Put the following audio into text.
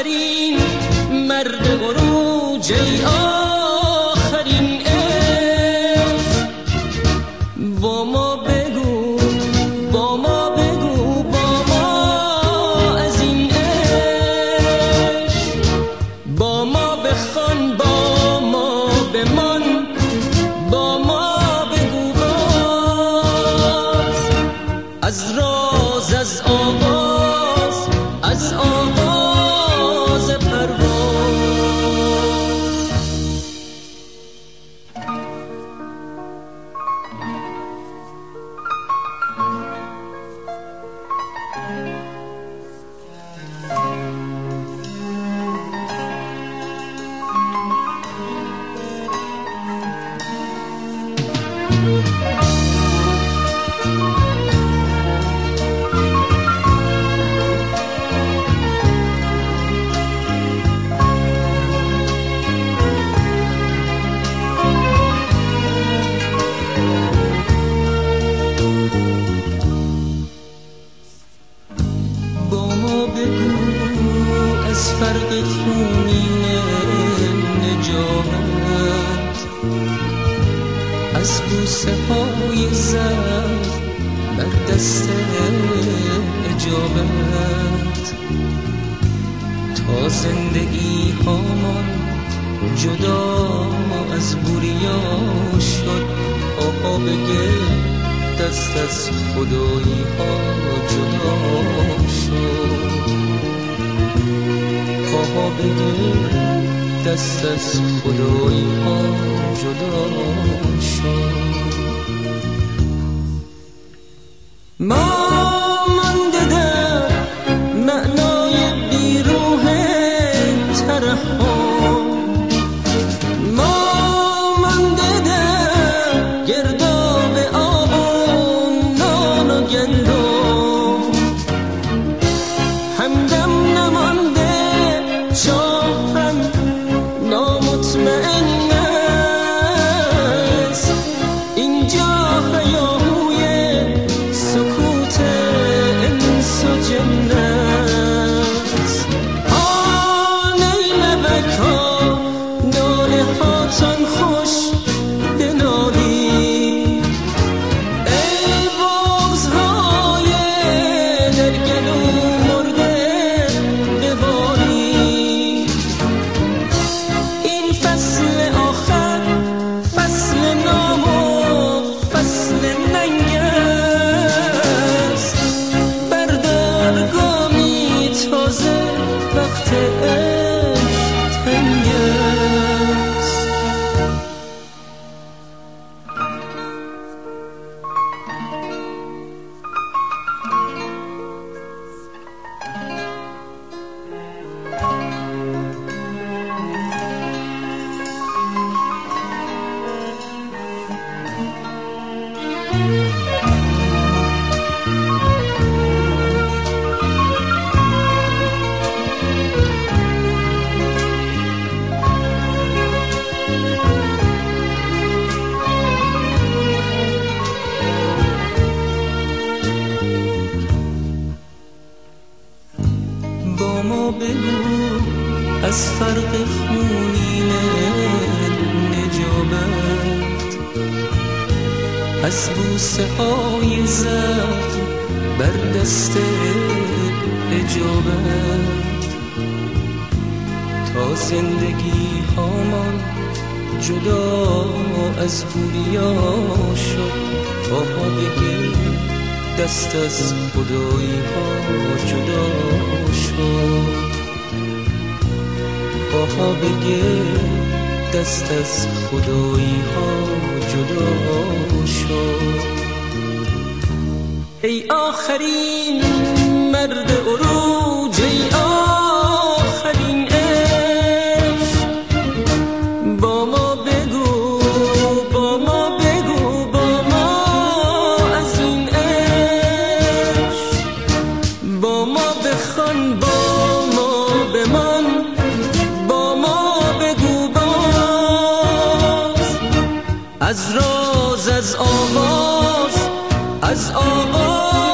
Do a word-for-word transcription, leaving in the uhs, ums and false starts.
آخرین مرد عروج، ای آخرین عشق، با ما بگو با ما بگو با ما از این عشق، با ما بخوان با ما بمان، با ما بگو باز از راز از آواز از آواز پرواز. از فرق خونین نجابت، از بوسه های زرد بر دست اجابت، تا زندگی هامان جدا از بوریا شد. آها بگه دست از خدایی ها جدا شد، آها بگه دست از خدایی ها جدا شد. ما مانده در معنای بیروح ترحم، ما مانده در گرداب آب و نان و گندم، همدم نمانده شاهم نامطمئن است، اینجا هیاهوی سکوت انس و جن است. آن ای لبک ها ناله هاتان خوش بنالید، ای بغض‌های در گلو مرده ببالید. این فصل آخر فصل نام و فصل ننگ است، بردار گامی تازه وقت عشق تنگ است. با ما بگو از فرق خونین نجابت، از بوسه های زرد بر دست اجابت، تا زندگی هامان جدا از بوریا شد. آها بگی دست از خدایی ها جدا شد، آها بگه دست از خدایی ها جدا شد. ای آخرین مرد عروج، ای آخرین عشق، با ما بگو با ما بگو با ما از این عشق، با ما بخوان با ما بمان، با ما بگو باز از راز از آواز از آواز